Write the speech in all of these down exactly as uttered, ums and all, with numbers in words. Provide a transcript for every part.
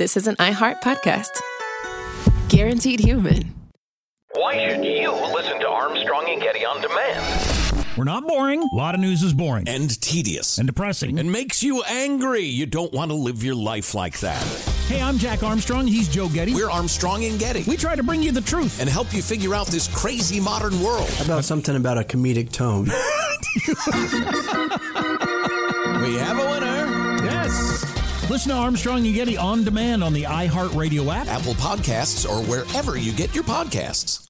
this is an iHeart podcast. Guaranteed human. Why should you listen to Armstrong and Getty on demand? We're not boring. A lot of news is boring. And tedious. And depressing. And makes you angry. You don't want to live your life like that. Hey, I'm Jack Armstrong. He's Joe Getty. We're Armstrong and Getty. We try to bring you the truth. And help you figure out this crazy modern world. How about something about a comedic tone? We have a winner. Yes. Listen to Armstrong and Getty on demand on the iHeartRadio app, Apple Podcasts, or wherever you get your podcasts.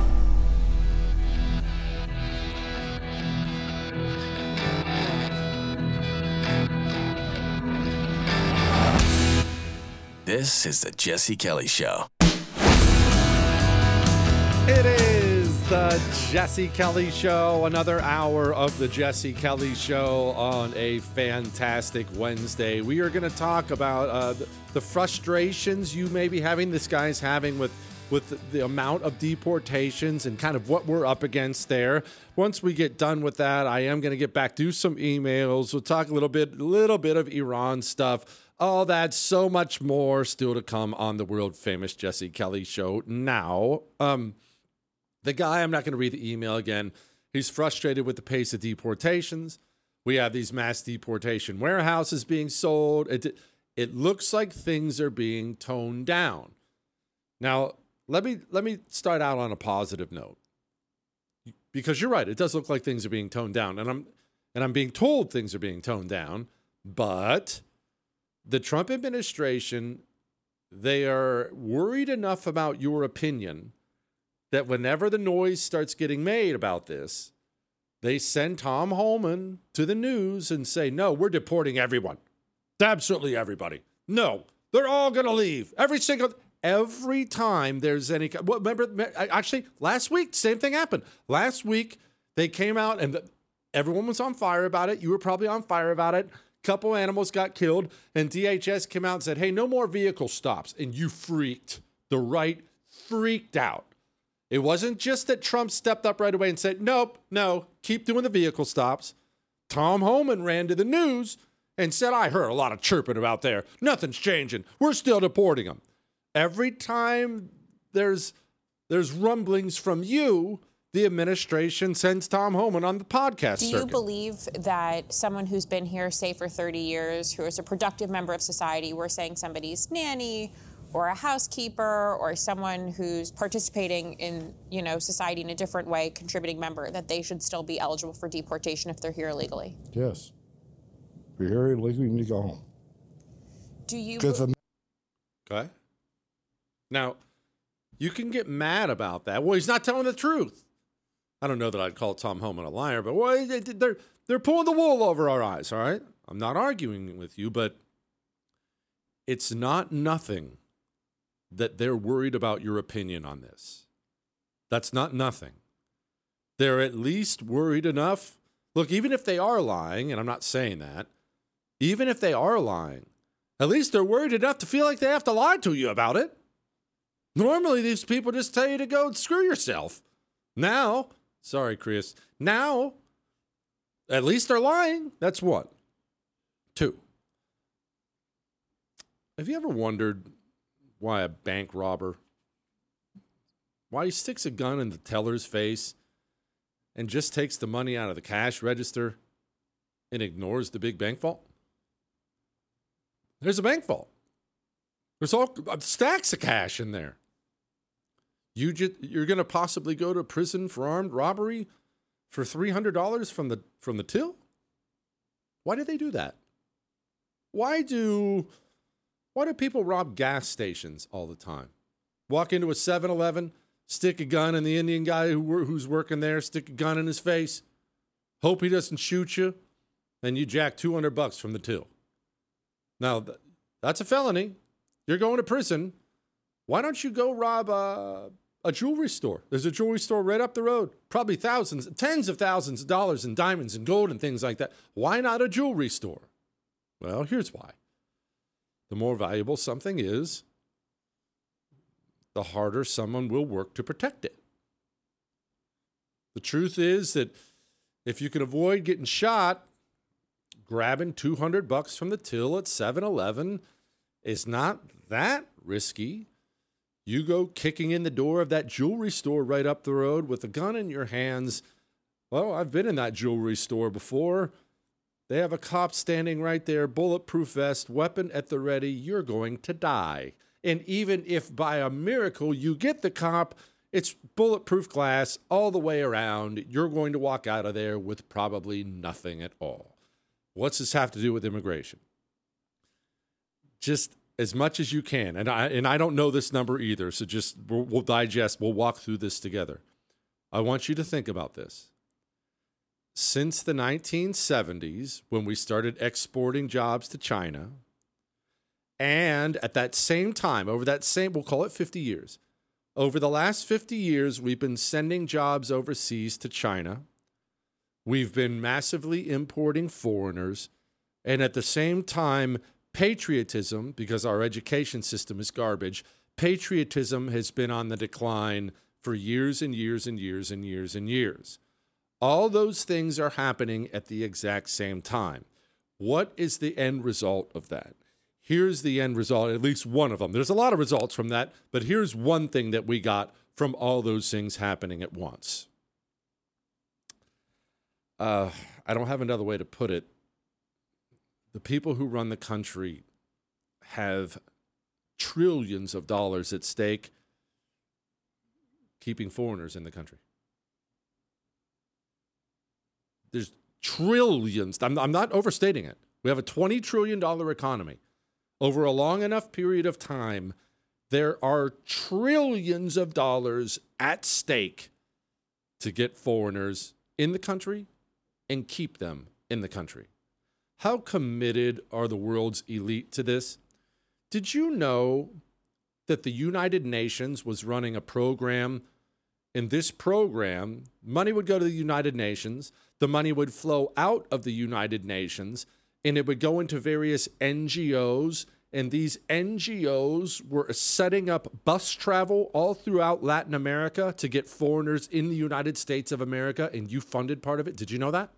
This is the Jesse Kelly Show. It is the Jesse Kelly Show, another hour of the Jesse Kelly Show on a fantastic Wednesday. We are going to talk about uh, the, the frustrations you may be having, this guy's having with, with the amount of deportations and kind of what we're up against there. Once we get done with that, I am going to get back to some emails. We'll talk a little bit, little bit of Iran stuff. All that, so much more still to come on the world famous Jesse Kelly Show. Now, um, the guy, I'm not going to read the email again. He's frustrated with the pace of deportations. We have these mass deportation warehouses being sold. It, it looks like things are being toned down. Now, let me let me start out on a positive note, because you're right. It does look like things are being toned down, and I'm and I'm being told things are being toned down, but the Trump administration, they are worried enough about your opinion that whenever the noise starts getting made about this, they send Tom Homan to the news and say, no, we're deporting everyone. Absolutely everybody. No, they're all going to leave. Every single, every time there's any, well, remember, actually, last week, same thing happened. Last week, they came out and everyone was on fire about it. You were probably on fire about it. Couple animals got killed, and D H S came out and said, hey, no more vehicle stops. And you freaked. The right freaked out. It wasn't just that Trump stepped up right away and said, nope, no, keep doing the vehicle stops. Tom Homan ran to the news and said, I heard a lot of chirping about there. Nothing's changing. We're still deporting them. Every time there's there's rumblings from you, the administration sends Tom Homan on the podcast Do you circuit. believe that someone who's been here, say, for thirty years, who is a productive member of society, we're saying somebody's nanny or a housekeeper or someone who's participating in, you know, society in a different way, contributing member, that they should still be eligible for deportation if they're here illegally? Yes. If you're here illegally, you need to go home. Do you... The- Okay. Now, you can get mad about that. Well, he's not telling the truth. I don't know that I'd call Tom Homan a liar, but well, they're they're pulling the wool over our eyes, all right? I'm not arguing with you, but it's not nothing that they're worried about your opinion on this. That's not nothing. They're at least worried enough. Look, even if they are lying, and I'm not saying that, even if they are lying, at least they're worried enough to feel like they have to lie to you about it. Normally, these people just tell you to go screw yourself. Now... Sorry, Chris. Now, at least they're lying. That's one. Two. Have you ever wondered why a bank robber, why he sticks a gun in the teller's face and just takes the money out of the cash register and ignores the big bank vault? There's a bank vault. There's all stacks of cash in there. You just, you're going to possibly go to prison for armed robbery for three hundred dollars from the from the till? Why do they do that? Why do why do people rob gas stations all the time? Walk into a seven eleven, stick a gun in the Indian guy who, who's working there, stick a gun in his face, hope he doesn't shoot you, and you jack two hundred bucks from the till. Now, that's a felony. You're going to prison. Why don't you go rob a, a jewelry store? There's a jewelry store right up the road. Probably thousands, tens of thousands of dollars in diamonds and gold and things like that. Why not a jewelry store? Well, here's why. The more valuable something is, the harder someone will work to protect it. The truth is that if you can avoid getting shot, grabbing two hundred bucks from the till at seven eleven is not that risky, you go kicking in the door of that jewelry store right up the road with a gun in your hands. Well, I've been in that jewelry store before. They have a cop standing right there, bulletproof vest, weapon at the ready. You're going to die. And even if by a miracle you get the cop, it's bulletproof glass all the way around. You're going to walk out of there with probably nothing at all. What's this have to do with immigration? Just as much as you can. And I, and I don't know this number either, so just we'll, we'll digest, we'll walk through this together. I want you to think about this. Since the nineteen seventies, when we started exporting jobs to China, and at that same time, over that same, we'll call it fifty years, over the last fifty years, we've been sending jobs overseas to China. We've been massively importing foreigners. And at the same time, patriotism, because our education system is garbage, patriotism has been on the decline for years and years and years and years and years. All those things are happening at the exact same time. What is the end result of that? Here's the end result, at least one of them. There's a lot of results from that, but here's one thing that we got from all those things happening at once. Uh, I don't have another way to put it. The people who run the country have trillions of dollars at stake keeping foreigners in the country. There's trillions. I'm, I'm not overstating it. We have a twenty trillion dollars economy. Over a long enough period of time, there are trillions of dollars at stake to get foreigners in the country and keep them in the country. How committed are the world's elite to this? Did you know that the United Nations was running a program? In this program, money would go to the United Nations, the money would flow out of the United Nations, and it would go into various N G Os, and these N G Os were setting up bus travel all throughout Latin America to get foreigners in the United States of America, and you funded part of it. Did you know that?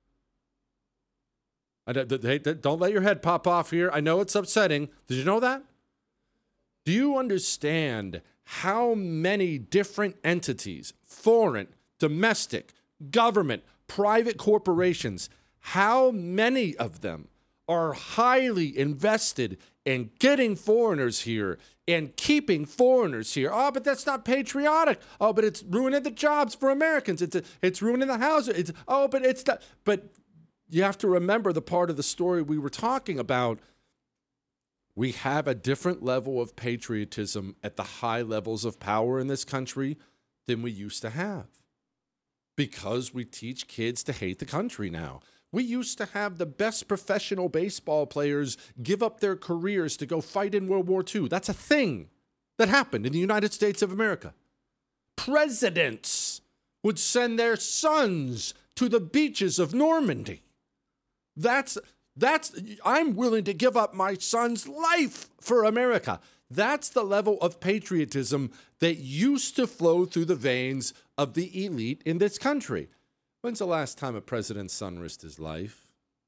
I don't, don't let your head pop off here. I know it's upsetting. Did you know that? Do you understand how many different entities, foreign, domestic, government, private corporations, how many of them are highly invested in getting foreigners here and keeping foreigners here? Oh, but that's not patriotic. Oh, but it's ruining the jobs for Americans. It's it's ruining the housing. It's oh, but it's not. But you have to remember the part of the story we were talking about. We have a different level of patriotism at the high levels of power in this country than we used to have, because we teach kids to hate the country now. We used to have the best professional baseball players give up their careers to go fight in World War Two. That's a thing that happened in the United States of America. Presidents would send their sons to the beaches of Normandy. That's, that's, I'm willing to give up my son's life for America. That's the level of patriotism that used to flow through the veins of the elite in this country. When's the last time a president's son risked his life?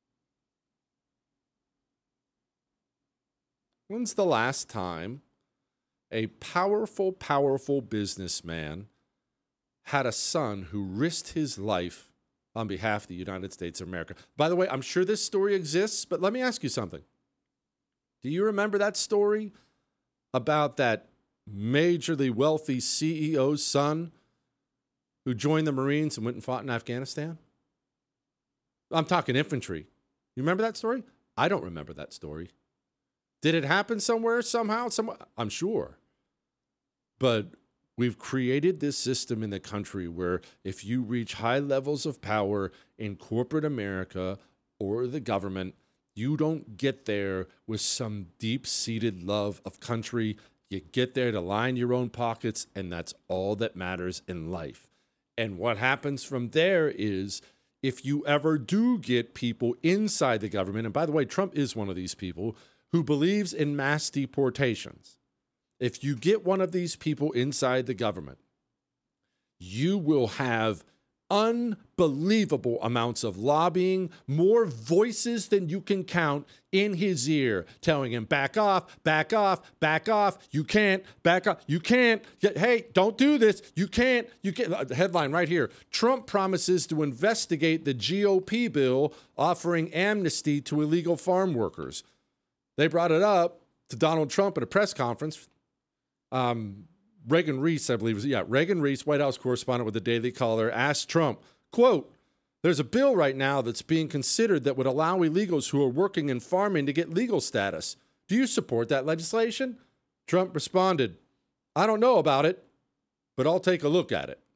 When's the last time a powerful, powerful businessman had a son who risked his life on behalf of the United States of America? By the way, I'm sure this story exists, but let me ask you something. Do you remember that story about that majorly wealthy C E O's son who joined the Marines and went and fought in Afghanistan? I'm talking infantry. You remember that story? I don't remember that story. Did it happen somewhere, somehow? Somewhere? I'm sure. But we've created this system in the country where if you reach high levels of power in corporate America or the government, you don't get there with some deep-seated love of country. You get there to line your own pockets, and that's all that matters in life. And what happens from there is, if you ever do get people inside the government, and by the way, Trump is one of these people who believes in mass deportations. If you get one of these people inside the government, you will have unbelievable amounts of lobbying, more voices than you can count in his ear, telling him, back off, back off, back off. You can't, back off. You can't. Hey, don't do this. You can't. You can't. The headline right here. Trump promises to investigate the G O P bill offering amnesty to illegal farm workers. They brought it up to Donald Trump at a press conference. Um, Reagan Reese, I believe, was, yeah, Reagan Reese, White House correspondent with the Daily Caller, asked Trump, quote, there's a bill right now that's being considered that would allow illegals who are working in farming to get legal status. Do you support that legislation? Trump responded, I don't know about it, but I'll take a look at it.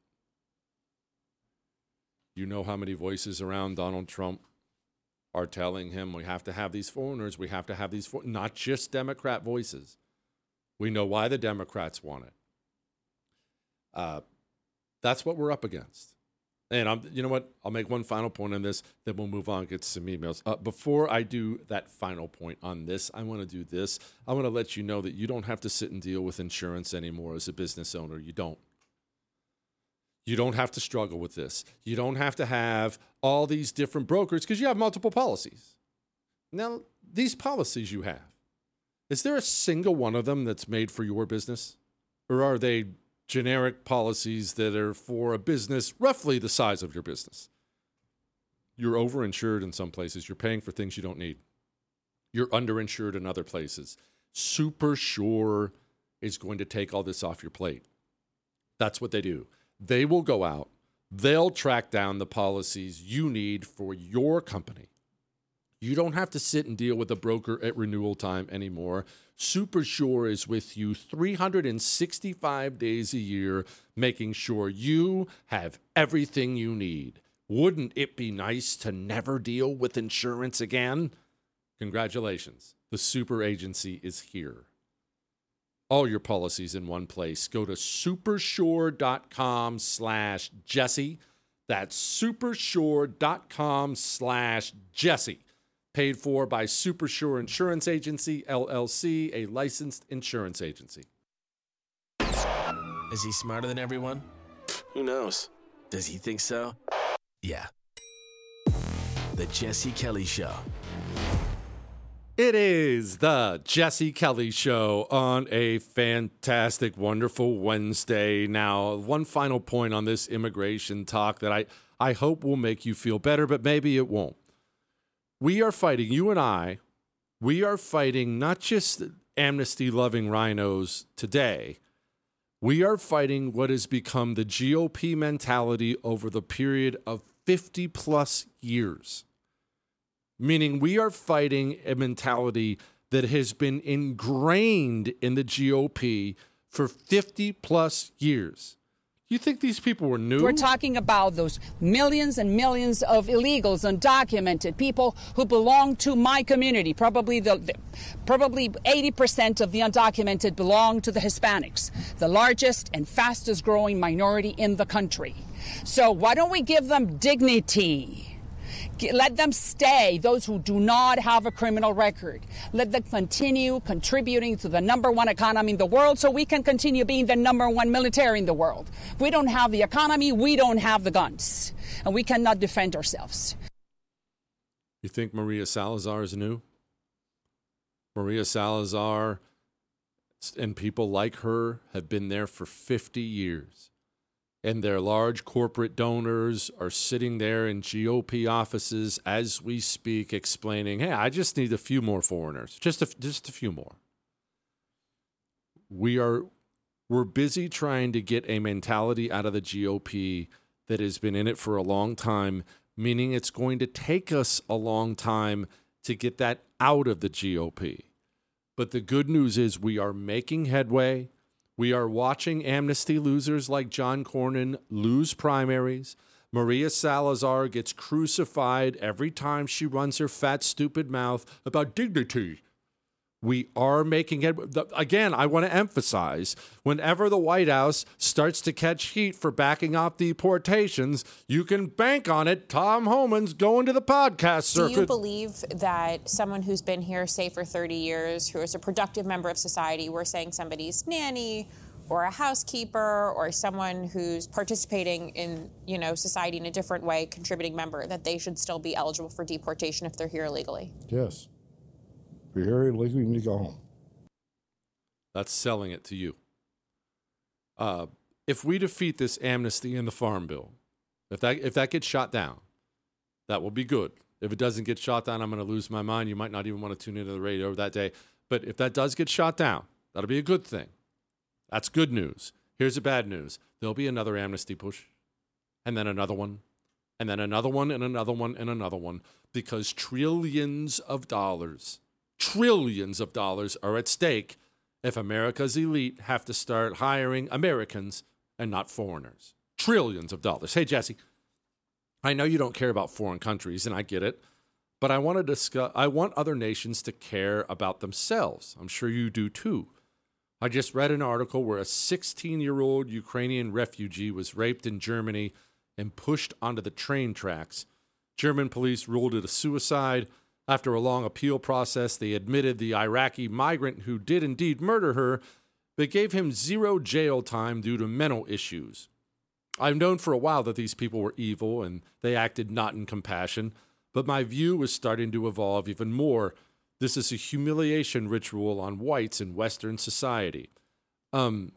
You know how many voices around Donald Trump are telling him we have to have these foreigners, we have to have these, for-, not just Democrat voices. We know why the Democrats want it. Uh, that's what we're up against. And I'm, you know what? I'll make one final point on this, then we'll move on, get some emails. Uh, before I do that final point on this, I want to do this. I want to let you know that you don't have to sit and deal with insurance anymore as a business owner. You don't. You don't have to struggle with this. You don't have to have all these different brokers because you have multiple policies. Now, these policies you have, is there a single one of them that's made for your business? Or are they generic policies that are for a business roughly the size of your business? You're overinsured in some places. You're paying for things you don't need. You're underinsured in other places. Super Sure is going to take all this off your plate. That's what they do. They will go out. They'll track down the policies you need for your company. You don't have to sit and deal with a broker at renewal time anymore. Super Sure is with you three hundred sixty-five days a year, making sure you have everything you need. Wouldn't it be nice to never deal with insurance again? Congratulations. The Super Agency is here. All your policies in one place. Go to supersure.com slash Jesse. That's supersure.com slash Jesse. Paid for by Super Sure Insurance Agency, L L C, a licensed insurance agency. Is he smarter than everyone? Who knows? Does he think so? Yeah. The Jesse Kelly Show. It is the Jesse Kelly Show on a fantastic, wonderful Wednesday. Now, one final point on this immigration talk that I, I hope will make you feel better, but maybe it won't. We are fighting, you and I, we are fighting not just amnesty-loving rhinos today. We are fighting what has become the G O P mentality over the period of fifty-plus years. Meaning we are fighting a mentality that has been ingrained in the G O P for fifty-plus years. You think these people were new? We're talking about those millions and millions of illegals, undocumented people who belong to my community. Probably the, the probably eighty percent of the undocumented belong to the Hispanics, the largest and fastest growing minority in the country. So why don't we give them dignity? Let them stay, those who do not have a criminal record. Let them continue contributing to the number one economy in the world so we can continue being the number one military in the world. If we don't have the economy, we don't have the guns, and we cannot defend ourselves. You think Maria Salazar is new? Maria Salazar and people like her have been there for fifty years. And their large corporate donors are sitting there in G O P offices as we speak explaining, hey, I just need a few more foreigners, just a, just a few more. We are, we're busy trying to get a mentality out of the G O P that has been in it for a long time, meaning it's going to take us a long time to get that out of the G O P. But the good news is we are making headway. We are watching amnesty losers like John Cornyn lose primaries. Maria Salazar gets crucified every time she runs her fat, stupid mouth about dignity. We are making it. Again, I want to emphasize, whenever the White House starts to catch heat for backing off deportations, you can bank on it. Tom Homan's going to the podcast circuit. Do you believe that someone who's been here, say, for thirty years, who is a productive member of society, we're saying somebody's nanny or a housekeeper or someone who's participating in, you know, society in a different way, contributing member, that they should still be eligible for deportation if they're here illegally? Yes. If you're here illegally, you need to go home. That's selling it to you. Uh, if we defeat this amnesty in the Farm Bill, if that if that gets shot down, that will be good. If it doesn't get shot down, I'm going to lose my mind. You might not even want to tune into the radio that day. But if that does get shot down, that'll be a good thing. That's good news. Here's the bad news. There'll be another amnesty push, and then another one, and then another one, and another one, and another one, because trillions of dollars, trillions of dollars are at stake if America's elite have to start hiring Americans and not foreigners. Trillions of dollars. Hey, Jesse, I know you don't care about foreign countries, and I get it, but I want to discuss, I want other nations to care about themselves. I'm sure you do too. I just read an article where a sixteen-year-old Ukrainian refugee was raped in Germany and pushed onto the train tracks. German police ruled it a suicide. After a long appeal process, they admitted the Iraqi migrant who did indeed murder her, but gave him zero jail time due to mental issues. I've known for a while that these people were evil and they acted not in compassion, but my view was starting to evolve even more. This is a humiliation ritual on whites in Western society. Um,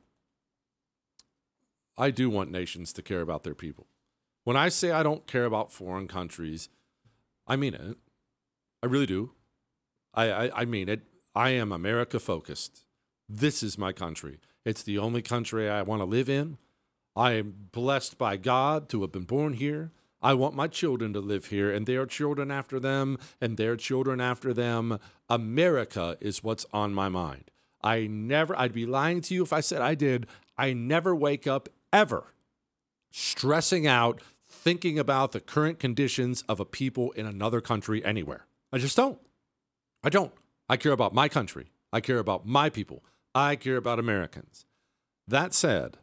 I do want nations to care about their people. When I say I don't care about foreign countries, I mean it. I really do. I, I, I mean it. I am America focused. This is my country. It's the only country I want to live in. I am blessed by God to have been born here. I want my children to live here, and their children after them, and their children after them. America is what's on my mind. I never, I'd be lying to you if I said I did. I never wake up ever stressing out, thinking about the current conditions of a people in another country anywhere. I just don't. I don't. I care about my country. I care about my people. I care about Americans. That said,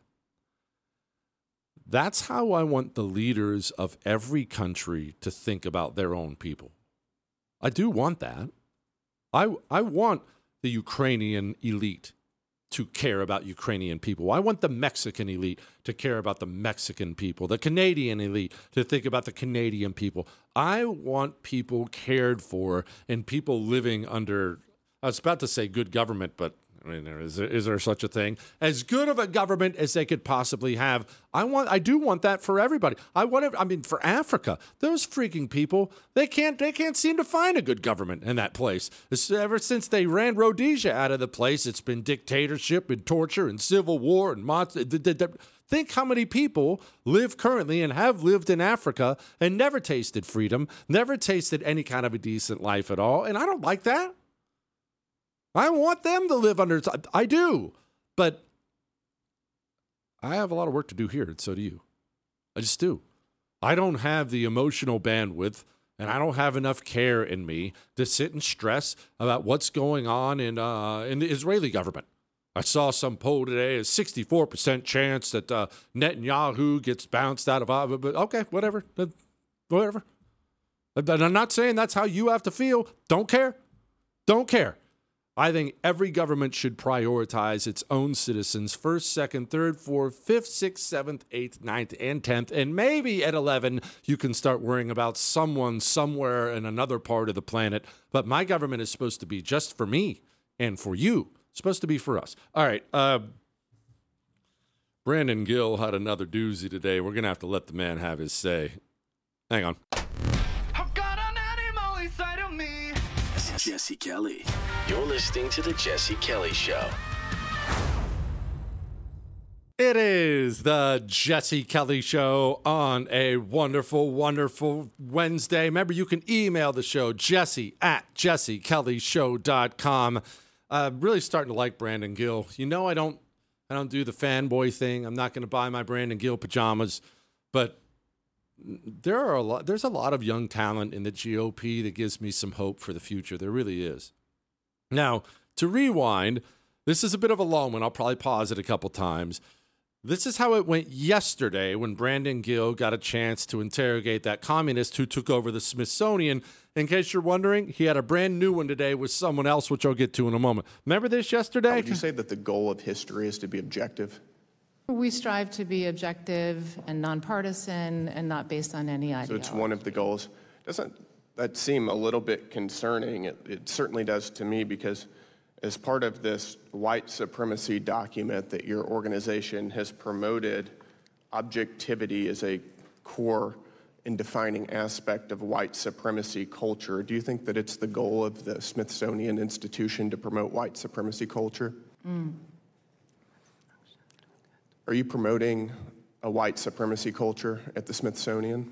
that's how I want the leaders of every country to think about their own people. I do want that. I, I want the Ukrainian elite to care about Ukrainian people. I want the Mexican elite to care about the Mexican people, the Canadian elite to think about the Canadian people. I want people cared for and people living under, I was about to say good government, but I mean, is there, is there such a thing? As good of a government as they could possibly have. I want, I do want that for everybody. I want it, I mean, for Africa, those freaking people, they can't, they can't seem to find a good government in that place. It's, ever since they ran Rhodesia out of the place, it's been dictatorship and torture and civil war and monster. Think how many people live currently and have lived in Africa and never tasted freedom, never tasted any kind of a decent life at all. And I don't like that. I want them to live under, I do, but I have a lot of work to do here, and so do you. I just do. I don't have the emotional bandwidth, and I don't have enough care in me to sit and stress about what's going on in uh, in the Israeli government. I saw some poll today, a sixty-four percent chance that uh, Netanyahu gets bounced out of office, but okay, whatever, whatever. I'm not saying that's how you have to feel. Don't care. Don't care. I think every government should prioritize its own citizens first, second, third, fourth, fifth, sixth, seventh, eighth, ninth, and tenth. And maybe at eleven, you can start worrying about someone somewhere in another part of the planet. But my government is supposed to be just for me and for you. It's supposed to be for us. All right. Uh, Brandon Gill had another doozy today. We're going to have to let the man have his say. Hang on. I've got an animal inside of me. This is Jesse Kelly. You're listening to The Jesse Kelly Show. It is The Jesse Kelly Show on a wonderful, wonderful Wednesday. Remember, you can email the show, jesse at jesse kelly show dot com. I'm uh, really starting to like Brandon Gill. You know I don't I don't do the fanboy thing. I'm not going to buy my Brandon Gill pajamas. But there are a lot, there's a lot of young talent in the G O P that gives me some hope for the future. There really is. Now, to rewind, this is a bit of a long one. I'll probably pause it a couple times. This is how it went yesterday when Brandon Gill got a chance to interrogate that communist who took over the Smithsonian. In case you're wondering, he had a brand new one today with someone else, which I'll get to in a moment. Remember this yesterday? Would you say that the goal of history is to be objective? We strive to be objective and nonpartisan and not based on any ideology. So it's one of the goals. Doesn't that seem a little bit concerning? It, it certainly does to me, because as part of this white supremacy document that your organization has promoted, objectivity as a core and defining aspect of white supremacy culture. Do you think that it's the goal of the Smithsonian Institution to promote white supremacy culture? Mm. Are you promoting a white supremacy culture at the Smithsonian?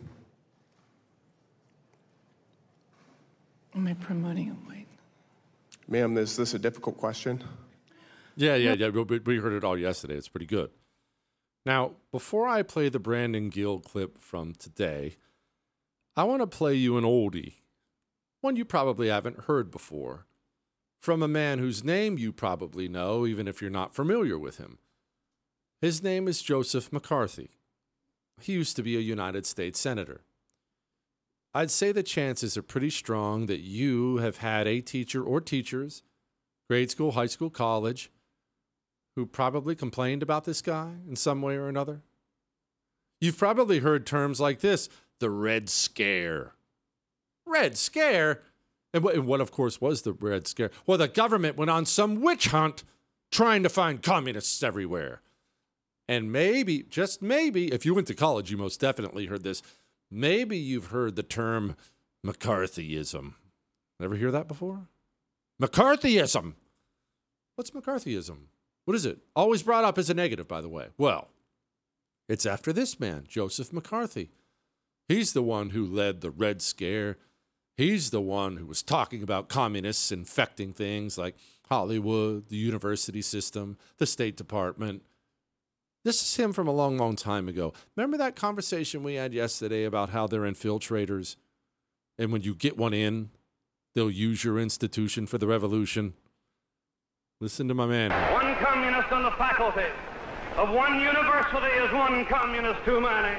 Am I promoting a white? Ma'am, is this a difficult question? Yeah, yeah, yeah. We, we heard it all yesterday. It's pretty good. Now, before I play the Brandon Gill clip from today, I want to play you an oldie, one you probably haven't heard before, from a man whose name you probably know, even if you're not familiar with him. His name is Joseph McCarthy. He used to be a United States Senator. I'd say the chances are pretty strong that you have had a teacher or teachers, grade school, high school, college, who probably complained about this guy in some way or another. You've probably heard terms like this, the Red Scare. Red Scare? And what, and what, of course, was the Red Scare? Well, the government went on some witch hunt trying to find communists everywhere. And maybe, just maybe, if you went to college, you most definitely heard this. Maybe you've heard the term McCarthyism. Ever hear that before? McCarthyism. What's McCarthyism? What is it? Always brought up as a negative, by the way. Well, it's after this man, Joseph McCarthy. He's the one who led the Red Scare. He's the one who was talking about communists infecting things like Hollywood, the university system, the State Department. This is him from a long, long time ago. Remember that conversation we had yesterday about how they're infiltrators? And when you get one in, they'll use your institution for the revolution? Listen to my man. One communist on the faculty of one university is one communist too many.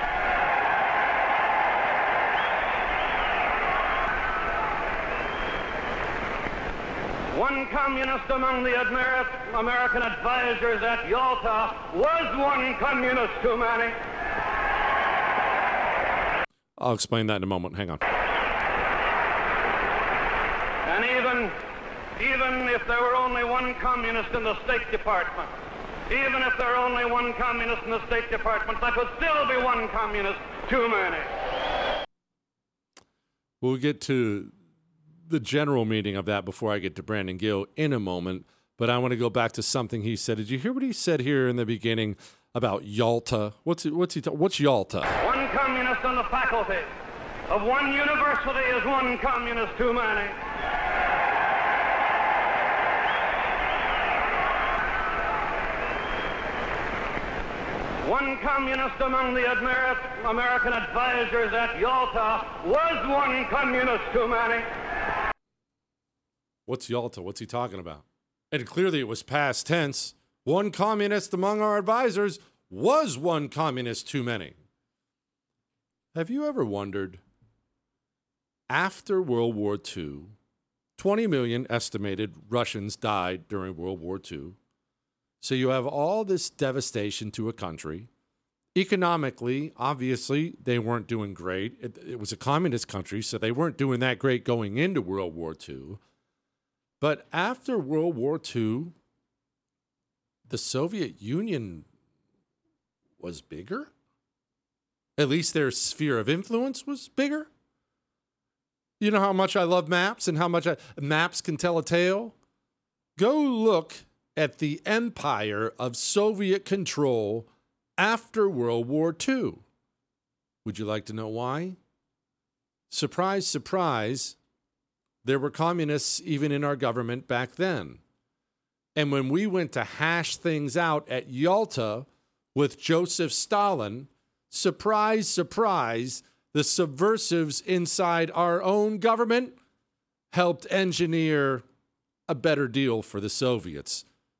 One communist among the Amer- American advisors at Yalta was one communist too many. I'll explain that in a moment. Hang on. And even, even if there were only one communist in the State Department, even if there were only one communist in the State Department, that would still be one communist too many. We'll get to the general meaning of that before I get to Brandon Gill in a moment, but I want to go back to something he said. Did you hear what he said here in the beginning about Yalta? What's it, what's he ta- what's Yalta? One communist on the faculty of one university is one communist too many. One communist among the Amer- American advisors at Yalta was one communist too many. What's Yalta? What's he talking about? And clearly it was past tense. One communist among our advisors was one communist too many. Have you ever wondered, after World War Two, twenty million estimated Russians died during World War Two. So you have all this devastation to a country. Economically, obviously, they weren't doing great. It, it was a communist country, so they weren't doing that great going into World War Two. But after World War Two, the Soviet Union was bigger. At least their sphere of influence was bigger. You know how much I love maps and how much I, maps can tell a tale? Go look at the empire of Soviet control after World War Two. Would you like to know why? Surprise, surprise. There were communists even in our government back then. And when we went to hash things out at Yalta with Joseph Stalin, surprise, surprise, the subversives inside our own government helped engineer a better deal for the Soviets.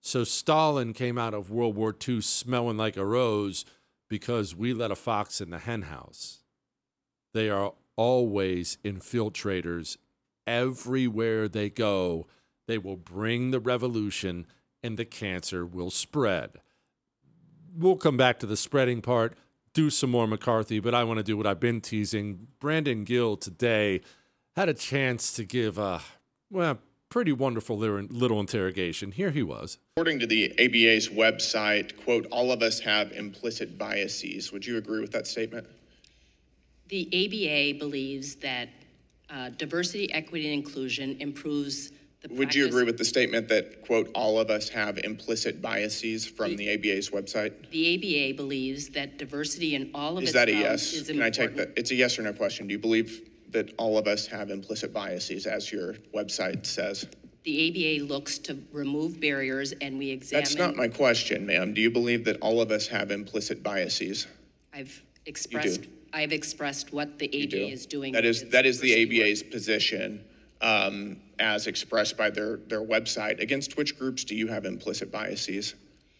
So Stalin came out of World War Two smelling like a rose because we let a fox in the hen house. They are always infiltrators. Everywhere they go, they will bring the revolution and the cancer will spread. We'll come back to the spreading part, do some more McCarthy, but I want to do what I've been teasing. Brandon Gill today had a chance to give a, well, pretty wonderful little interrogation. Here he was. According to the A B A's website, quote, all of us have implicit biases. Would you agree with that statement? The A B A believes that uh, diversity, equity, and inclusion improves the Would you agree with the statement that, quote, all of us have implicit biases from the, the A B A's website? The A B A believes that diversity in all of is its that a realms yes? is Can important. I take that? It's a yes or no question. Do you believe that all of us have implicit biases, as your website says? The A B A looks to remove barriers, and we examine... That's not my question, ma'am. Do you believe that all of us have implicit biases? I've expressed... I've expressed what the A B A is doing. That is that is the A B A's position, um, as expressed by their, their website. Against which groups do you have implicit biases?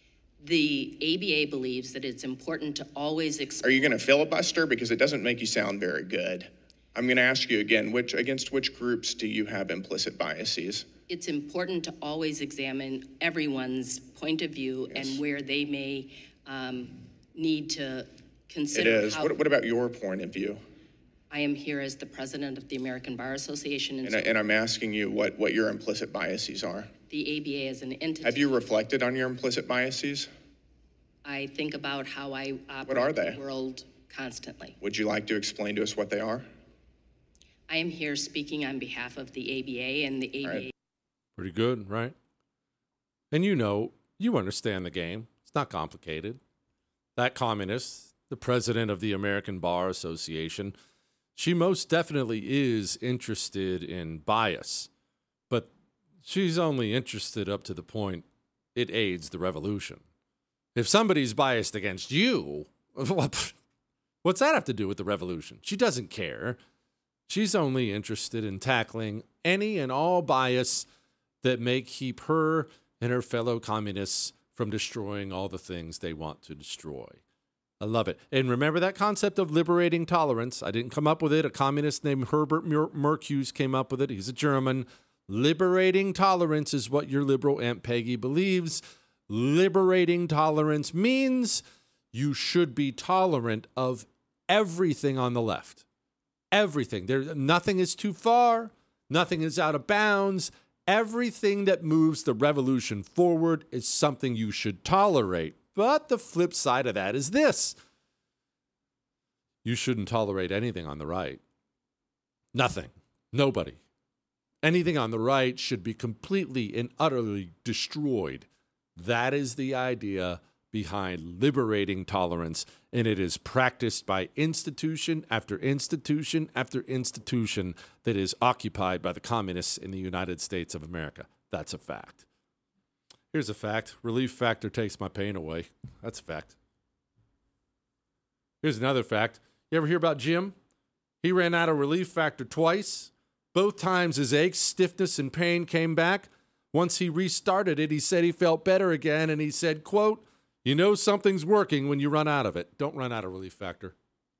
The A B A believes that it's important to always explore... Are you going to filibuster? Because it doesn't make you sound very good. I'm going to ask you again, which against which groups do you have implicit biases? It's important to always examine everyone's point of view yes. and where they may um, need to consider... It is. How What, what about your point of view? I am here as the president of the American Bar Association. And, and, so I, and I'm asking you what, what your implicit biases are. The A B A is an entity. Have you reflected on your implicit biases? I think about how I operate what are they? in the world constantly. Would you like to explain to us what they are? I am here speaking on behalf of the A B A and the A B A. Right. Pretty good, right? And you know, you understand the game. It's not complicated. That communist, the president of the American Bar Association, she most definitely is interested in bias, but she's only interested up to the point it aids the revolution. If somebody's biased against you, what's that have to do with the revolution? She doesn't care. She's only interested in tackling any and all bias that may keep her and her fellow communists from destroying all the things they want to destroy. I love it. And remember that concept of liberating tolerance? I didn't come up with it. A communist named Herbert Marcuse came up with it. He's a German. Liberating tolerance is what your liberal Aunt Peggy believes. Liberating tolerance means you should be tolerant of everything on the left. Everything. There, nothing is too far. Nothing is out of bounds. Everything that moves the revolution forward is something you should tolerate. But the flip side of that is this. You shouldn't tolerate anything on the right. Nothing. Nobody. Anything on the right should be completely and utterly destroyed. That is the idea behind liberating tolerance, and it is practiced by institution after institution after institution that is occupied by the communists in the United States of America. That's a fact. Here's a fact. Relief Factor takes my pain away. That's a fact. Here's another fact. You ever hear about Jim? He ran out of Relief Factor twice. Both times his aches, stiffness, and pain came back. Once he restarted it, he said he felt better again, and he said, quote, you know something's working when you run out of it. Don't run out of Relief Factor.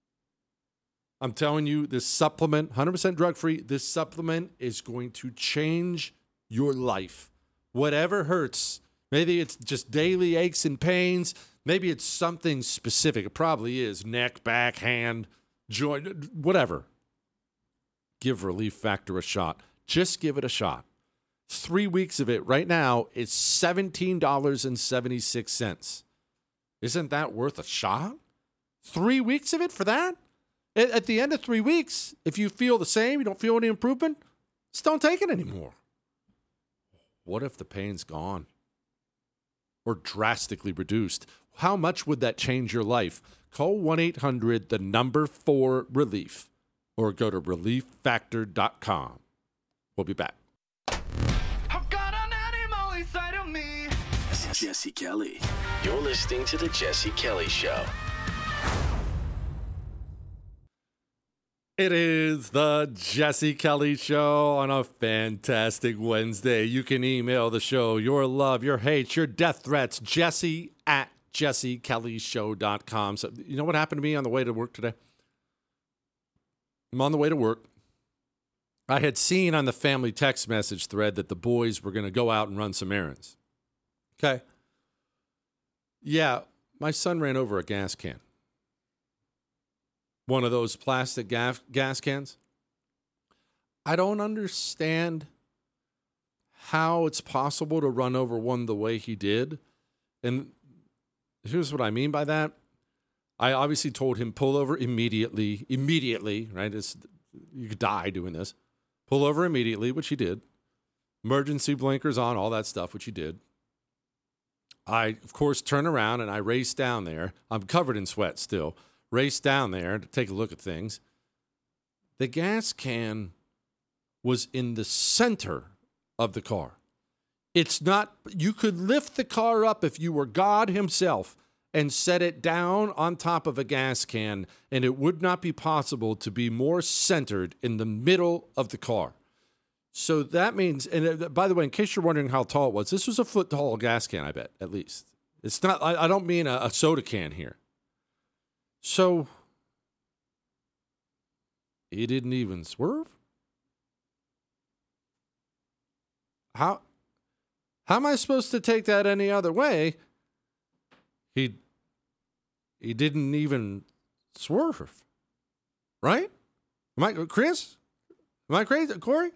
I'm telling you, this supplement, one hundred percent drug-free, this supplement is going to change your life. Whatever hurts, maybe it's just daily aches and pains. Maybe it's something specific. It probably is neck, back, hand, joint, whatever. Give Relief Factor a shot. Just give it a shot. Three weeks of it right now is seventeen dollars and seventy-six cents. Isn't that worth a shot? Three weeks of it for that? At the end of three weeks, if you feel the same, you don't feel any improvement, just don't take it anymore. What if the pain's gone or drastically reduced? How much would that change your life? Call one eight hundred, the number four relief, or go to relief factor dot com. We'll be back. Jesse Kelly. You're listening to The Jesse Kelly Show. It is the Jesse Kelly Show on a fantastic Wednesday. You can email the show your love, your hate, your death threats, Jesse at jesse kelly show dot com. So, you know what happened to me on the way to work today? I'm on the way to work. I had seen on the family text message thread that the boys were going to go out and run some errands. Okay. Yeah, my son ran over a gas can. One of those plastic gas, gas cans. I don't understand how it's possible to run over one the way he did. And here's what I mean by that. I obviously told him, pull over immediately. Immediately, right? It's, you could die doing this. Pull over immediately, which he did. Emergency blinkers on, all that stuff, which he did. I, of course, turn around and I race down there. I'm covered in sweat still. Race down there to take a look at things. The gas can was in the center of the car. It's not, you could lift the car up if you were God himself and set it down on top of a gas can, and it would not be possible to be more centered in the middle of the car. So that means, and by the way, in case you're wondering how tall it was, this was a foot tall gas can, I bet, at least. It's not, I, I don't mean a, a soda can here. So, he didn't even swerve? How, how am I supposed to take that any other way? He, he didn't even swerve, right? Am I, Chris? Am I crazy, Corey?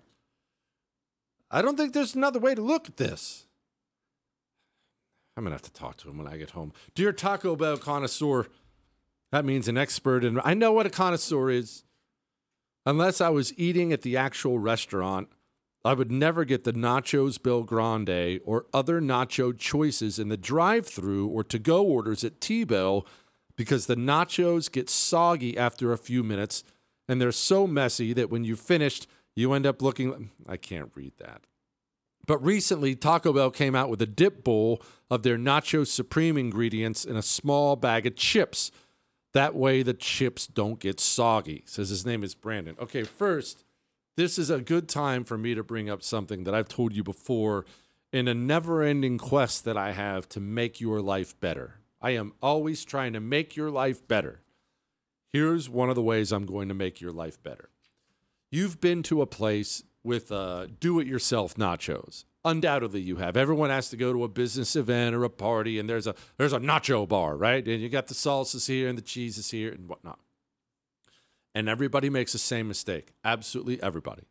I don't think there's another way to look at this. I'm going to have to talk to him when I get home. Dear Taco Bell connoisseur, that means an expert, and I know what a connoisseur is. Unless I was eating at the actual restaurant, I would never get the Nachos Bel Grande or other nacho choices in the drive-thru or to-go orders at T-Bell because the nachos get soggy after a few minutes, and they're so messy that when you've finished, you end up looking... I can't read that. But recently, Taco Bell came out with a dip bowl of their Nacho Supreme ingredients in a small bag of chips. That way the chips don't get soggy. Says his name is Brandon. Okay, first, this is a good time for me to bring up something that I've told you before in a never-ending quest that I have to make your life better. I am always trying to make your life better. Here's one of the ways I'm going to make your life better. You've been to a place with uh, do-it-yourself nachos. Undoubtedly, you have. Everyone has to go to a business event or a party, and there's a there's a nacho bar, right? And you got the salsas here and the cheeses here and whatnot. And everybody makes the same mistake. Absolutely everybody.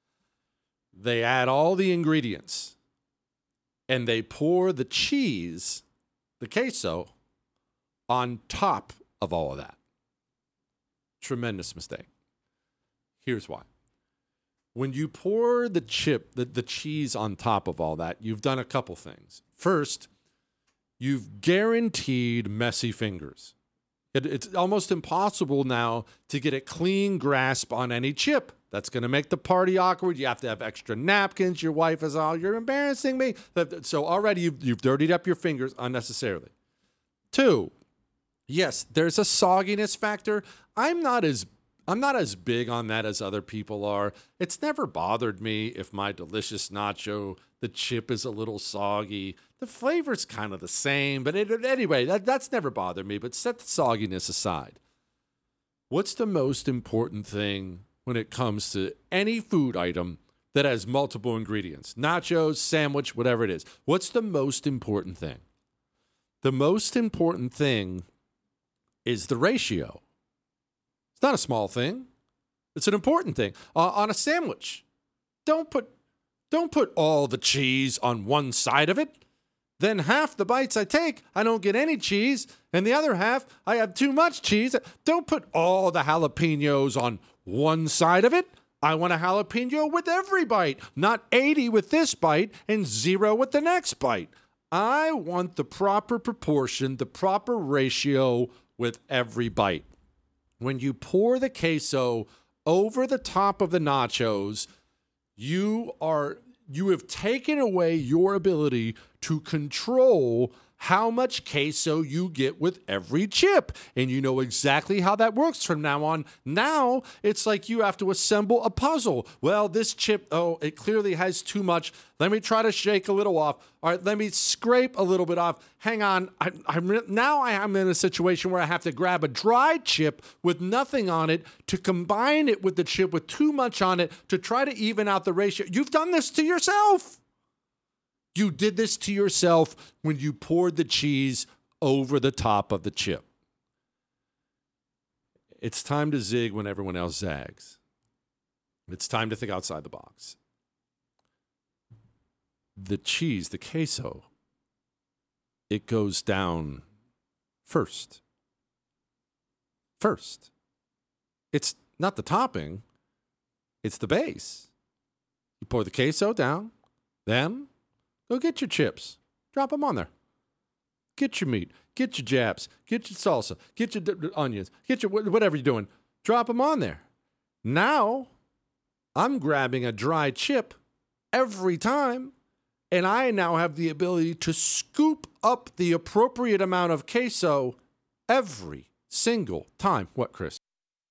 They add all the ingredients, and they pour the cheese, the queso, on top of all of that. Tremendous mistake. Here's why. When you pour the chip, the, the cheese on top of all that, you've done a couple things. First, you've guaranteed messy fingers. It, it's almost impossible now to get a clean grasp on any chip. That's going to make the party awkward. You have to have extra napkins. Your wife is all, you're embarrassing me. So already you've, you've dirtied up your fingers unnecessarily. Two, yes, there's a sogginess factor. I'm not as I'm not as big on that as other people are. It's never bothered me if my delicious nacho, the chip is a little soggy. The flavor's kind of the same, but it, anyway, that, that's never bothered me. But set the sogginess aside. What's the most important thing when it comes to any food item that has multiple ingredients? Nachos, sandwich, whatever it is. What's the most important thing? The most important thing is the ratio. It's not a small thing. It's an important thing. Uh, on a sandwich, don't put don't put all the cheese on one side of it. Then half the bites I take, I don't get any cheese, and the other half, I have too much cheese. Don't put all the jalapenos on one side of it. I want a jalapeno with every bite, not eighty with this bite and zero with the next bite. I want the proper proportion, the proper ratio with every bite. When you pour the queso over the top of the nachos, you are you have taken away your ability to control how much queso you get with every chip. And you know exactly how that works from now on. Now it's like you have to assemble a puzzle. Well, this chip, oh, it clearly has too much. Let me try to shake a little off. All right, let me scrape a little bit off. Hang on. I, I'm now I am in a situation where I have to grab a dry chip with nothing on it to combine it with the chip with too much on it to try to even out the ratio. You've done this to yourself. You did this to yourself when you poured the cheese over the top of the chip. It's time to zig when everyone else zags. It's time to think outside the box. The cheese, the queso, it goes down first. First. It's not the topping, it's the base. You pour the queso down, then go get your chips. Drop them on there. Get your meat. Get your japs. Get your salsa. Get your d- d- onions. Get your wh- whatever you're doing. Drop them on there. Now, I'm grabbing a dry chip every time, and I now have the ability to scoop up the appropriate amount of queso every single time. What, Chris?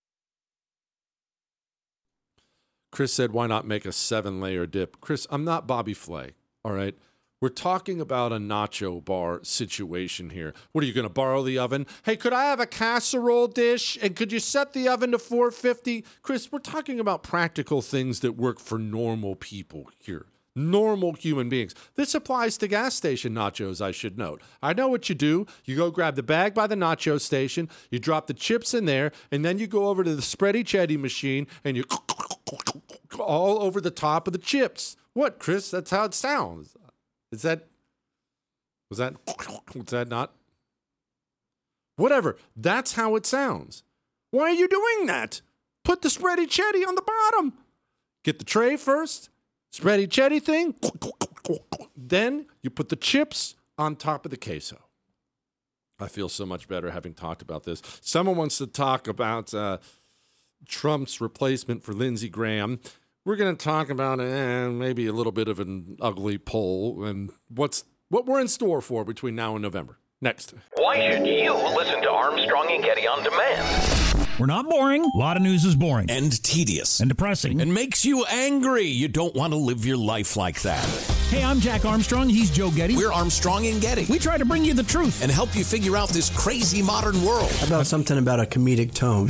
Chris said, why not make a seven-layer dip? Chris, I'm not Bobby Flay, all right? We're talking about a nacho bar situation here. What, are you going to borrow the oven? Hey, could I have a casserole dish? And could you set the oven to four fifty? Chris, we're talking about practical things that work for normal people here. Normal human beings. This applies to gas station nachos, I should note. I know what you do. You go grab the bag by the nacho station, you drop the chips in there, and then you go over to the spready chetty machine, and you all over the top of the chips. What, Chris? That's how it sounds. Is that, was that, was that not? Whatever. That's how it sounds. Why are you doing that? Put the spready chetty on the bottom. Get the tray first. Spready chetty thing. Then you put the chips on top of the queso. I feel so much better having talked about this. Someone wants to talk about uh, Trump's replacement for Lindsey Graham. We're going to talk about eh, maybe a little bit of an ugly poll and what's what we're in store for between now and November. Next. Why should you listen to Armstrong and Getty on demand? We're not boring. A lot of news is boring. And tedious. And depressing. And makes you angry. You don't want to live your life like that. Hey, I'm Jack Armstrong. He's Joe Getty. We're Armstrong and Getty. We try to bring you the truth. And help you figure out this crazy modern world. How about something about a comedic tone?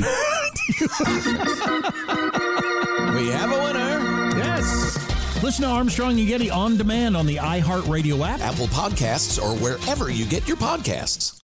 We have a winner. Yes. Listen to Armstrong and Getty on demand on the iHeartRadio app, Apple Podcasts, or wherever you get your podcasts.